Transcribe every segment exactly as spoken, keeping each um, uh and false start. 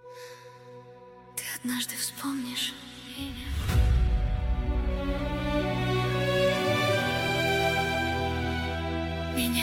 Ты однажды вспомнишь меня. Меня.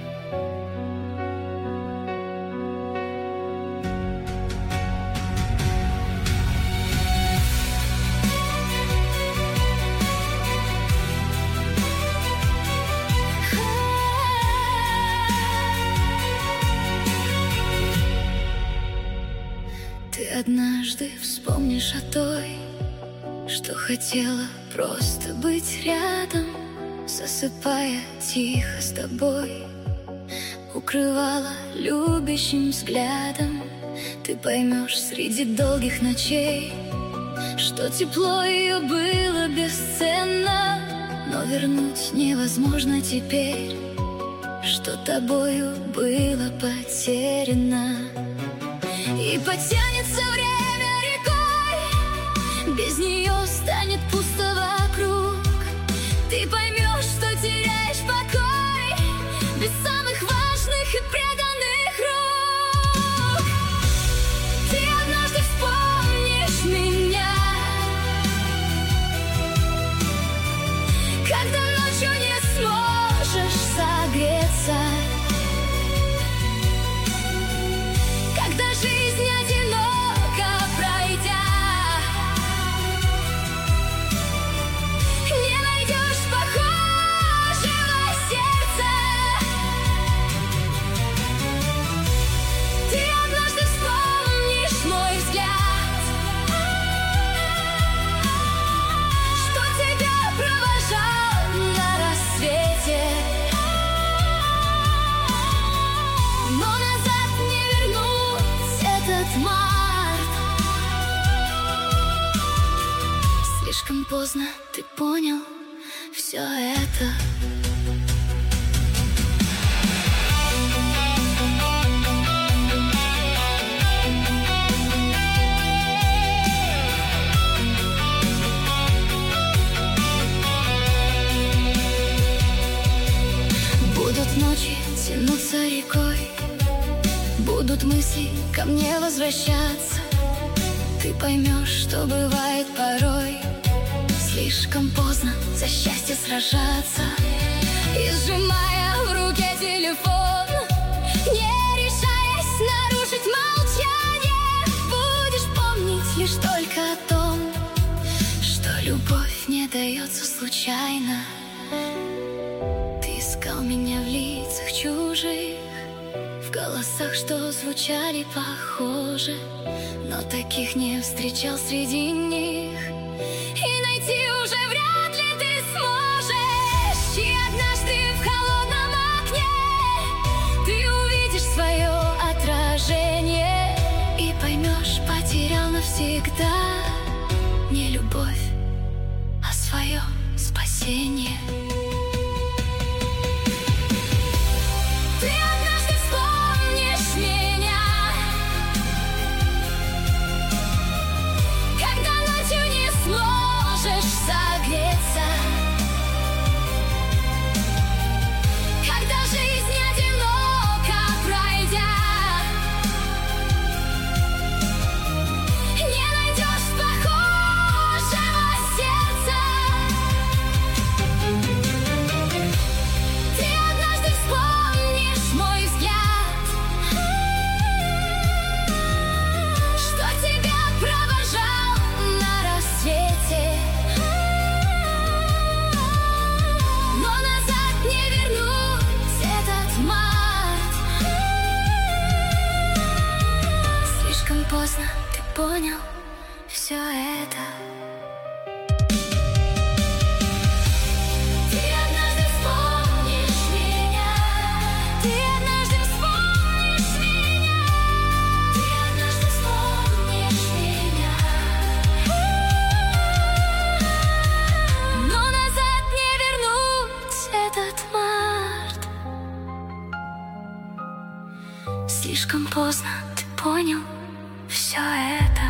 Ты однажды вспомнишь о той, что хотела просто быть рядом, засыпая тихо с тобой, укрывала любящим взглядом. Ты поймешь среди долгих ночей, что тепло ее было бесценно, но вернуть невозможно теперь, что тобою было потеряно. И потянется время рекой, без нее станет пусто вокруг. Ты поймешь, что теряешь покой без самых важных и преданных рук. Ты однажды вспомнишь меня, когда ночью не сможешь согреться, когда жизнь одиноко пройдя, не найдешь похожего сердца. Ты однажды вспомнишь мой взгляд, что тебя провожал на рассвете, но назад не вернуть этот март. Слишком поздно ты понял все это. Будут ночи тянуться рекой, будут мысли ко мне возвращаться. Ты поймешь, что бывает порой слишком поздно за счастье сражаться. И сжимая в руке телефон, не решаясь нарушить молчание, будешь помнить лишь только о том, что любовь не дается случайно. Ты искал меня в лицах чужих, в голосах, что звучали похоже, но таких не встречал среди них. И найти уже вряд ли ты сможешь. И однажды в холодном окне ты увидишь свое отражение и поймешь, потерял навсегда не любовь, а свое спасение. Ты однажды вспомнишь меня, когда ночью не сможешь согреться, когда жизнь одиноко пройдя, не найдешь похожего сердца. Ты однажды вспомнишь мой взгляд, что тебя провожал на рассвете, но назад не вернуть этот март. Слишком поздно ты понял все это. Ты однажды вспомнишь меня, ты однажды вспомнишь меня, ты однажды вспомнишь меня, но назад не вернуть этот март. Слишком поздно ты понял все это.